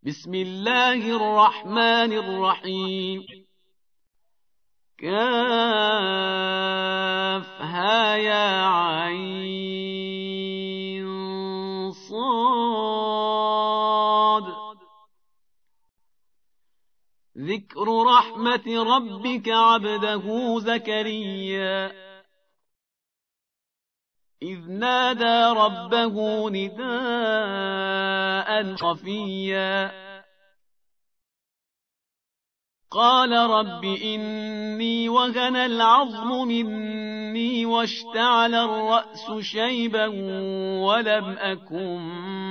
بسم الله الرحمن الرحيم كافها يا عين صاد ذكر رحمة ربك عبده زكريا إذ نادى ربه نداء خفيا قال رب إني وهن العظم مني واشتعل الرأس شيبا ولم أكن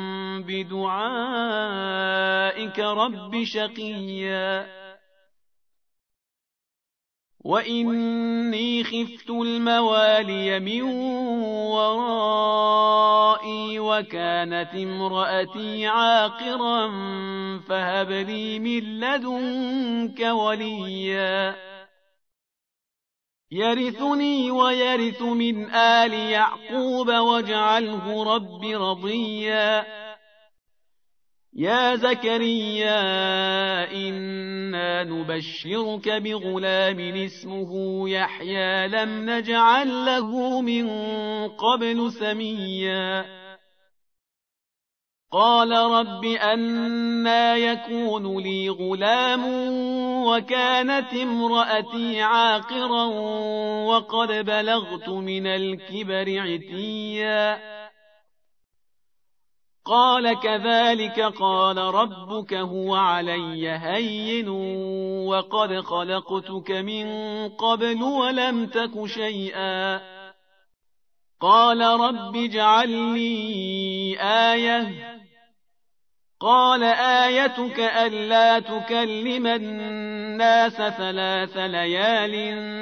بدعائك رب شقيا وإني خفت الموالي من ورائي وكانت امرأتي عاقرا فهب لي من لدنك وليا يرثني ويرث من آل يعقوب واجعله رب رضيا يا زكريا إنا نبشرك بغلام اسمه يحيى لم نجعل له من قبل سميا قال رب أنى يكون لي غلام وكانت امرأتي عاقرا وقد بلغت من الكبر عتيا قال كذلك قال ربك هو علي هين وقد خلقتك من قبل ولم تك شيئا قال رب اجعل لي آية قال آيتك ألا تكلم الناس 3 ليال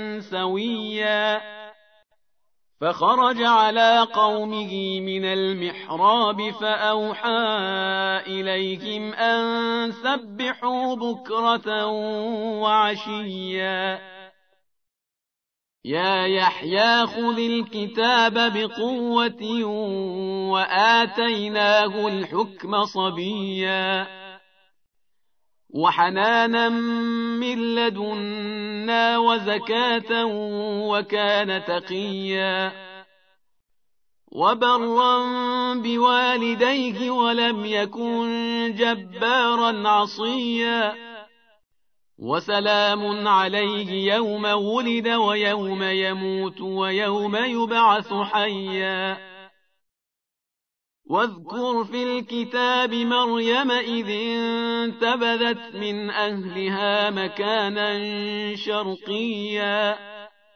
سويا فخرج على قومه من المحراب فأوحى إليهم أن سبحوا بكرة وعشيا يا يحيى خذ الكتاب بقوة وآتيناه الحكم صبيا وحنانا من لدنا وزكاة وكان تقيا وبرا بوالديه ولم يكن جبارا عصيا وسلام عليه يوم ولد ويوم يموت ويوم يبعث حيا واذكر في الكتاب مريم إذ انتبذت من أهلها مكانا شرقيا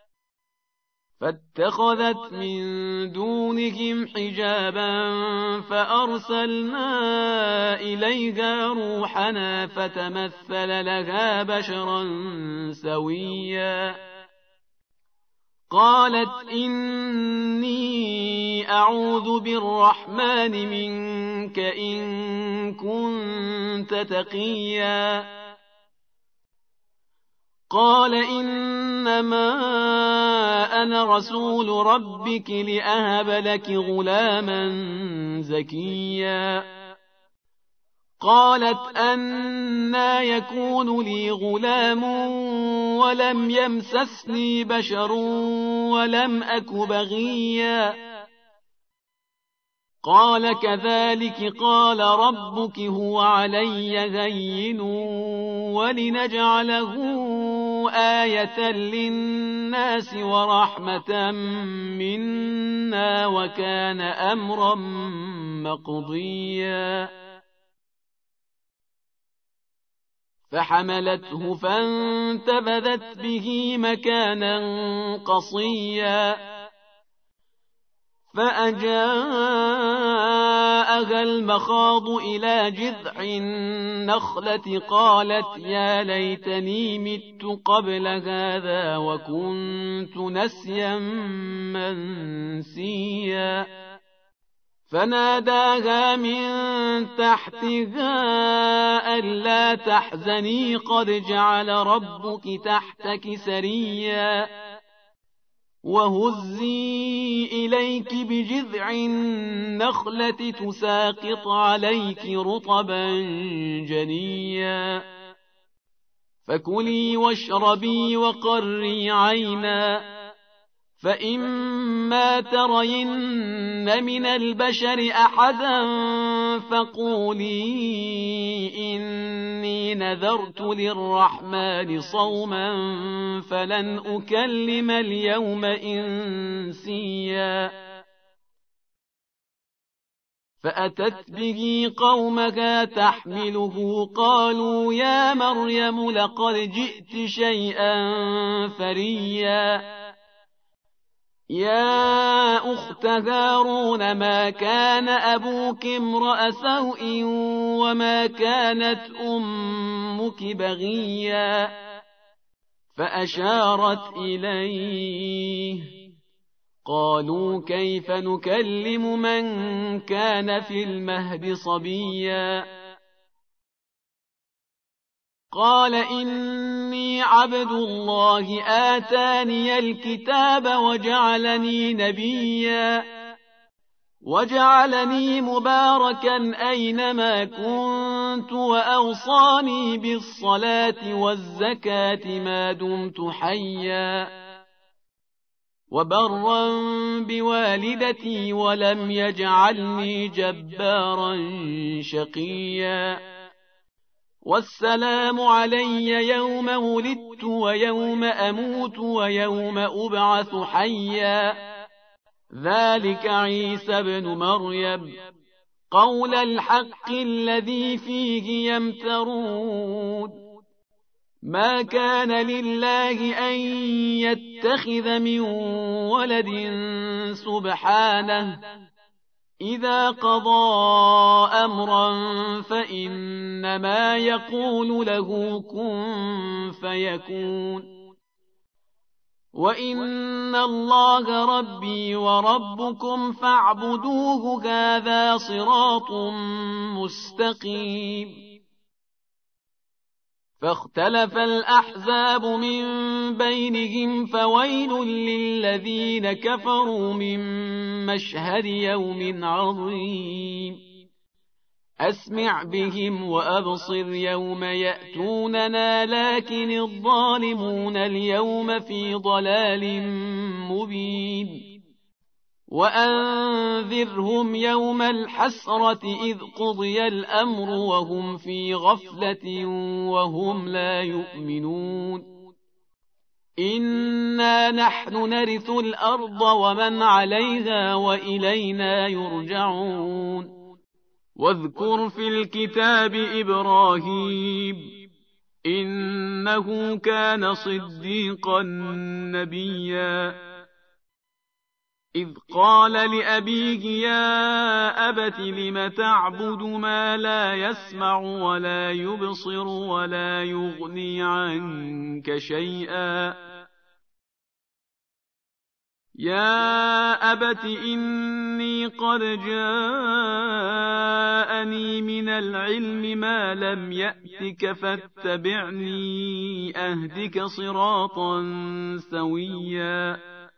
فاتخذت من دونهم حجابا فأرسلنا إليها روحنا فتمثل لها بشرا سويا قالت إني أعوذ بالرحمن منك إن كنت تقيا قال إنما أنا رسول ربك لأهب لك غلاما زكيا قالت أنى يكون لي غلام ولم يمسسني بشر ولم أك بغيا قال كذلك قال ربك هو علي هين ولنجعله آية للناس ورحمة منا وكان أمرا مقضيا فحملته فانتبذت به مكانا قصيا فأجاءها المخاض إلى جذع النخلة قالت يا ليتني مت قبل هذا وكنت نسيا منسيا فناداها من تحتها ألا تحزني قد جعل ربك تحتك سريا وهزي إليك بجذع النخلة تساقط عليك رطبا جنيا فكلي واشربي وقري عينا فإما ترين من البشر أحدا فقولي إني نذرت للرحمن صوما فلن أكلم اليوم إنسيا فأتت به قومها تحمله قالوا يا مريم لقد جئت شيئا فريا يا أخت هارون ما كان أبوك امرأ سوء وما كانت أمك بغيا فأشارت إليه قالوا كيف نكلم من كان في المهد صبيا قال إني عبد الله آتاني الكتاب وجعلني نبيا وجعلني مباركا أينما كنت وأوصاني بالصلاة والزكاة ما دمت حيا وبرا بوالدتي ولم يجعلني جبارا شقيا والسلام علي يوم ولدت ويوم أموت ويوم أبعث حيا ذلك عيسى بن مريم قول الحق الذي فيه يمترون ما كان لله أن يتخذ من ولد سبحانه إذا قضى أمرا فإنما يقول له كن فيكون وإن الله ربي وربكم فاعبدوه هذا صراط مستقيم فاختلف الأحزاب من بينهم فويل للذين كفروا من مشهد يوم عظيم أسمع بهم وأبصر يوم يأتوننا لكن الظالمون اليوم في ضلال مبين وأنذرهم يوم الحسرة إذ قضي الأمر وهم في غفلة وهم لا يؤمنون إنا نحن نرث الأرض ومن عليها وإلينا يرجعون واذكر في الكتاب إبراهيم إنه كان صديقا نبيا إذ قال لأبيه يا أبت لم تعبد ما لا يسمع ولا يبصر ولا يغني عنك شيئا يا أبت إني قد جاءني من العلم ما لم يأتك فاتبعني أهدك صراطا سويا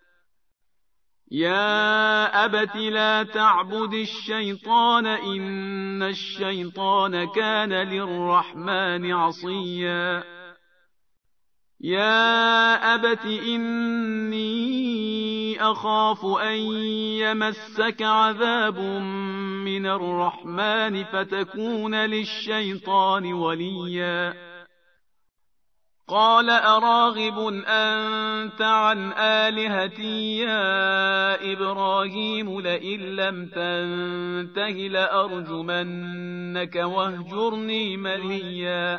يا أبت لا تعبد الشيطان إن الشيطان كان للرحمن عصيا يا أبت إني أخاف أن يمسك عذاب من الرحمن فتكون للشيطان وليا قال أراغب أنت عن آلهتي يا إبراهيم لئن لم تنته لأرجمنك واهجرني مليا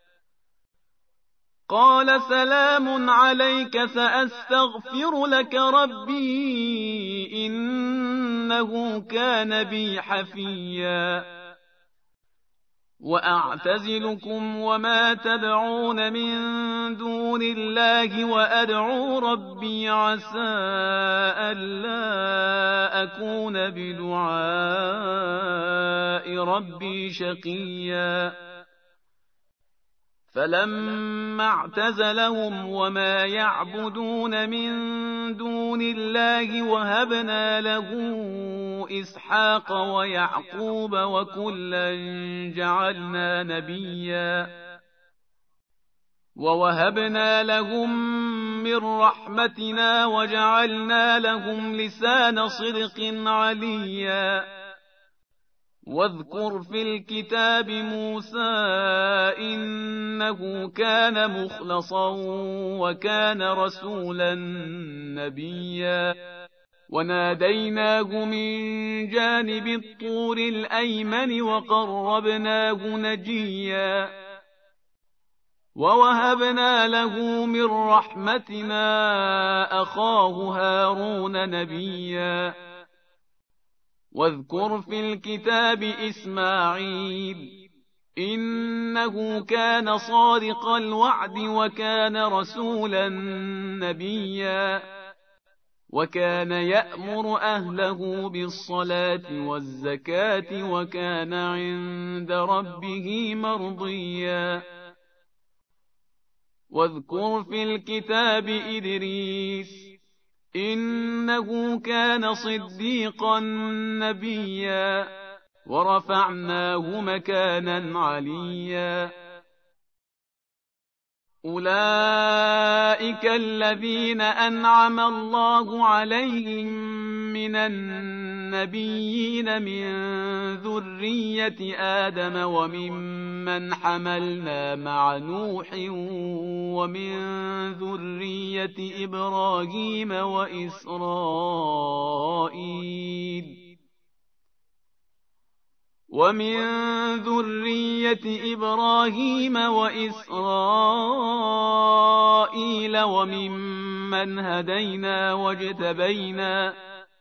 قال سلام عليك سأستغفر لك ربي إنه كان بي حفيا وأعتزلكم وما تدعون من دون الله وأدعو ربي عسى ألا أكون بدعاء ربي شقيا فلما اعتزلهم وما يعبدون من دون الله وهبنا له إسحاق ويعقوب وكلا جعلنا نبيا ووهبنا لهم من رحمتنا وجعلنا لهم لسان صدق عليا واذكر في الكتاب موسى إنه كان مخلصا وكان رسولا نبيا وناديناه من جانب الطور الأيمن وقربناه نجيا ووهبنا له من رحمتنا أخاه هارون نبيا واذكر في الكتاب إسماعيل إنه كان صادق الوعد وكان رسولا نبيا وكان يأمر أهله بالصلاة والزكاة وكان عند ربه مرضيا واذكر في الكتاب إدريس إنه كان صديقا نبيا ورفعناه مكانا عليا أولئك الذين أنعم الله عليهم من النبيين من ذرية آدم وممن حملنا مع نوح ومن ذرية إبراهيم وإسرائيل وممن هدينا واجتبينا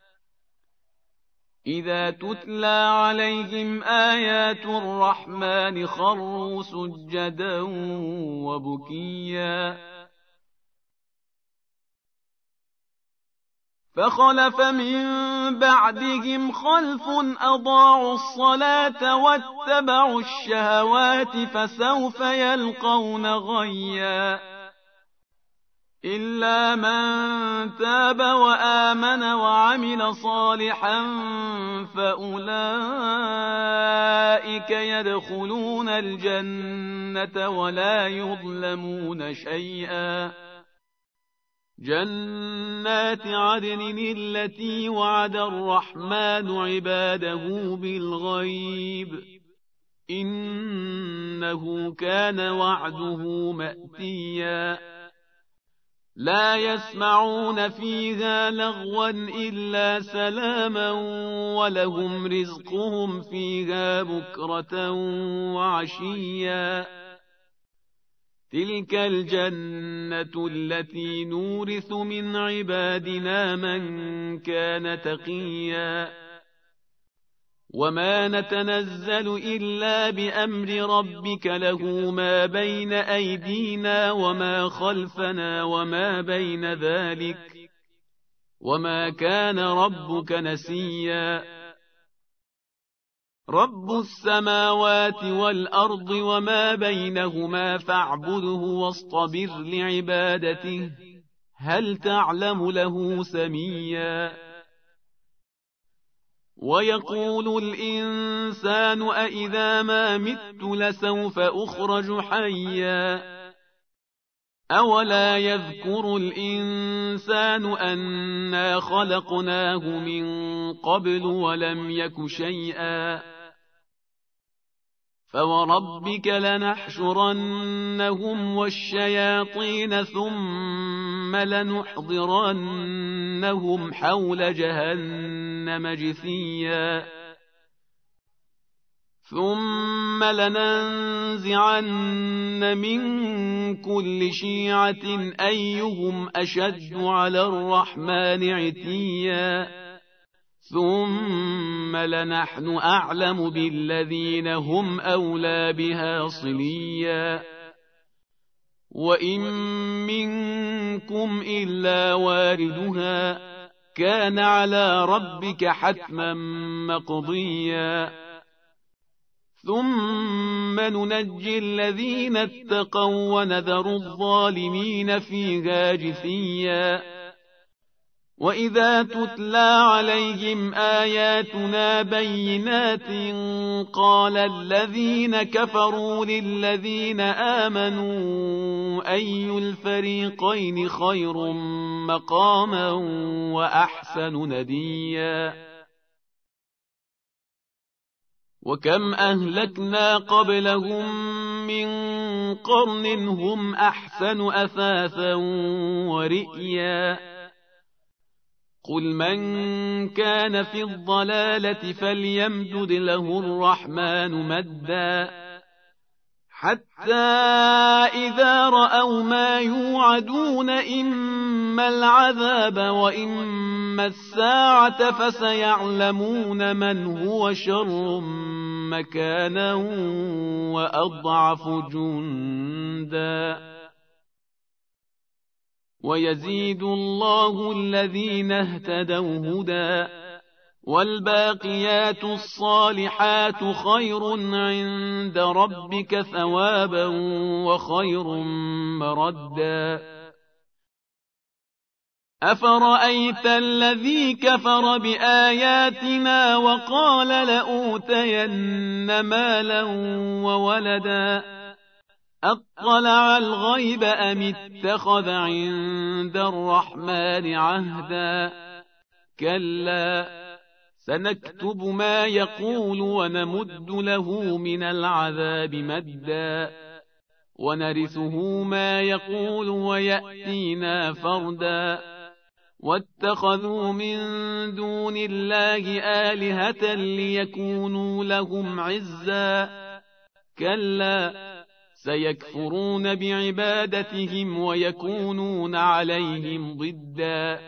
إذا تتلى عليهم آيات الرحمن خروا سجدا وبكيا فخلف من بعدهم خلف أضاعوا الصلاة واتبعوا الشهوات فسوف يلقون غيا إلا من تاب وآمن وعمل صالحا فأولئك يدخلون الجنة ولا يظلمون شيئا جنات عدن التي وعد الرحمن عباده بالغيب إنه كان وعده مأتيا لا يسمعون فيها لغوا إلا سلاما ولهم رزقهم فيها بكرة وعشيا تلك الجنة التي نورث من عبادنا من كان تقيا وما نتنزل إلا بأمر ربك له ما بين أيدينا وما خلفنا وما بين ذلك وما كان ربك نسيا رب السماوات والأرض وما بينهما فاعبده واصطبر لعبادته هل تعلم له سميا ويقول الإنسان أإذا ما مت لسوف أخرج حيا أولا يذكر الإنسان أنا خلقناه من قبل ولم يك شيئا فوربك لنحشرنهم والشياطين ثم لنحضرنهم حول جهنم جثيا ثم لننزعن من كل شيعة أيهم أشد على الرحمن عتيا ثم لنحن أعلم بالذين هم أولى بها صليا وإن منكم إلا واردها كان على ربك حتما مقضيا ثم ننجي الذين اتقوا ونذر الظالمين فيها جثيا. وإذا تتلى عليهم آياتنا بينات قال الذين كفروا للذين آمنوا أي الفريقين خير مقاما وأحسن نديا. وكم أهلكنا قبلهم من قرن هم أحسن أثاثا ورئيا. قل من كان في الضلالة فليمدد له الرحمن مدا حتى إذا رأوا ما يوعدون إما العذاب وإما الساعة فسيعلمون من هو شر مكانا وأضعف جندا. ويزيد الله الذين اهتدوا هدى والباقيات الصالحات خير عند ربك ثوابا وخير مردا. أفرأيت الذي كفر بآياتنا وقال لأوتين مالا وولدا أطلع الغيب أم اتخذ عند الرحمن عهدا. كلا سنكتب ما يقول ونمد له من العذاب مدا ونرثه ما يقول ويأتينا فردا. واتخذوا من دون الله آلهة ليكونوا لهم عزا. كلا سيكفرون بعبادتهم ويكونون عليهم ضدا.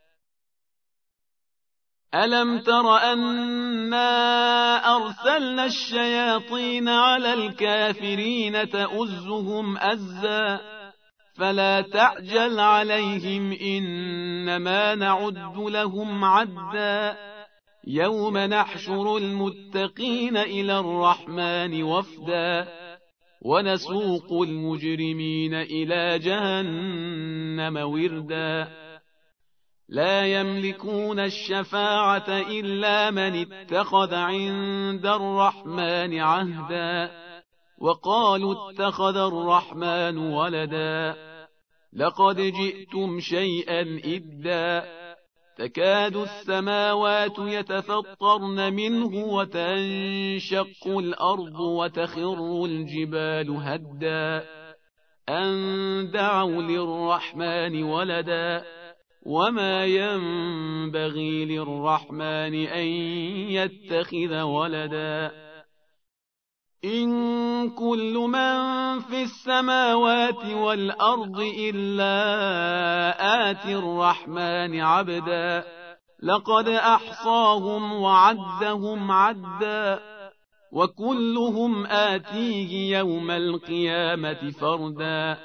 ألم تر أنا أرسلنا الشياطين على الكافرين تؤزهم أزا فلا تعجل عليهم إنما نعد لهم عدا. يوم نحشر المتقين إلى الرحمن وفدا ونسوق المجرمين إلى جهنم وردا. لا يملكون الشفاعة إلا من اتخذ عند الرحمن عهدا وقالوا اتخذ الرحمن ولدا لقد جئتم شيئا إدا. تكاد السماوات يتفطرن منه وتنشق الأرض وتخر الجبال هدا أن دعوا للرحمن ولدا وما ينبغي للرحمن أن يتخذ ولدا. إن كل من في السماوات والأرض إلا آتي الرحمن عبدا لقد أحصاهم وعدهم عدا وكلهم آتيه يوم القيامة فردا.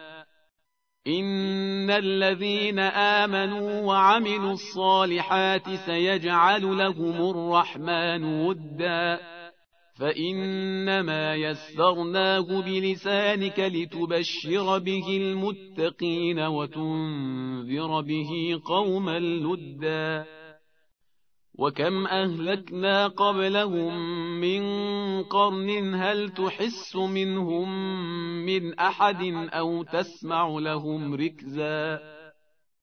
إن الذين آمنوا وعملوا الصالحات سيجعل لهم الرحمن ودا فإنما يسرناه بلسانك لتبشر به المتقين وتنذر به قوما لدا. وكم أهلكنا قبلهم من قرن هل تحس منهم من أحد أو تسمع لهم ركزا.